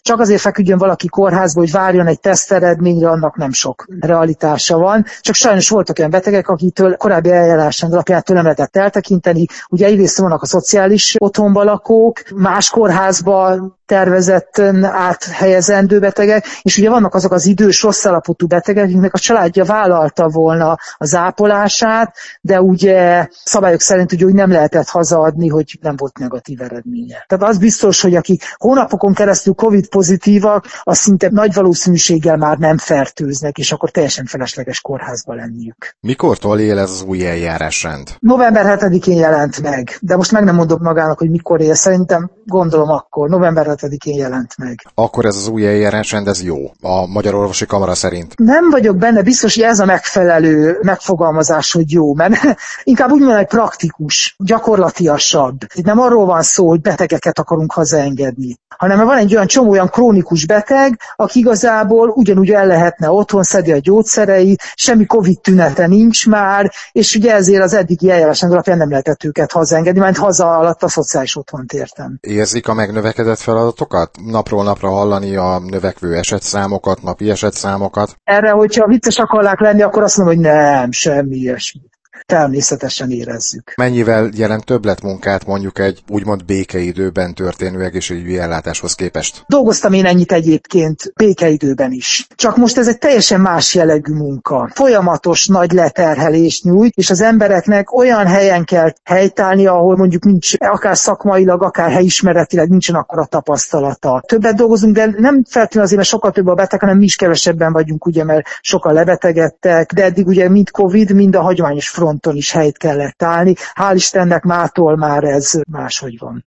csak azért feküdjön valaki kórházba, hogy várjon egy teszteredményre, annak nem sok realitása van. Csak sajnos voltak olyan betegek, akitől korábbi eljárásrend alapjától nem lehetett eltekinteni. Ugye egyrészt vannak a szociális otthonban lakók, más kórházba tervezetten áthelyezendő betegek, és ugye vannak azok az idős, rossz állapotú betegek, akiknek a családja vállalta volna az ápolását, de ugye szabályok szerint ugye úgy nem lehetett hazaadni, hogy nem volt negatív eredménye. Tehát az biztos, hogy akik hónapokon keresztül Covid pozitívak, az szinte nagy valószínűséggel már nem fertőznek, és akkor teljesen felesleges kórházba lenniük. Mikortól él ez az új eljárásrend? November 7-én jelent meg, de most meg nem mondom magának, hogy mikor él. Szerintem gondolom akkor, november 7-én jelent meg. Akkor ez az új eljárásrend, ez jó, a Magyar Orvosi Kamara szerint? Nem vagyok benne biztos, hogy ez a megfelelő megfogalmazás, hogy jó, mert inkább úgy mondom, hogy praktikus, gyakorlatiasabb. Itt nem arról van szó, hogy betegeket akarunk hazaengedni, hanem van egy olyan csomó olyan krónikus beteg, aki igazából ugyanúgy el lehetne otthon, szedi a gyógyszereit, semmi Covid tünete nincs már, és ugye ezért az eddigi eljárásrend alapján nem lehetett őket hazaengedni, mert haza alatt a szociális otthont értem. Érzik a megnövekedett feladatokat? Napról napra hallani a növekvő esetszámokat, napi esetszámokat? Erre, hogyha vicces akarnák lenni, akkor azt mondom, hogy nem, semmi ilyesmi. Természetesen érezzük. Mennyivel jelent többletmunkát mondjuk egy úgymond békeidőben történő egészségügyi ellátáshoz képest? Dolgoztam én ennyit egyébként békeidőben is. Csak most ez egy teljesen más jellegű munka. Folyamatos nagy leterhelést nyújt, és az embereknek olyan helyen kell helytállni, ahol mondjuk nincs akár szakmailag, akár helyismeretileg nincsen akkora tapasztalata. Többet dolgozunk, de nem feltétlenül azért, mert sokkal több a beteg, hanem mi is kevesebben vagyunk, ugye, mert sokan lebetegedtek, de eddig ugye mind Covid, mind a hagyományos fronton is helyt kellett állni. Hál' Istennek mától már ez máshogy van.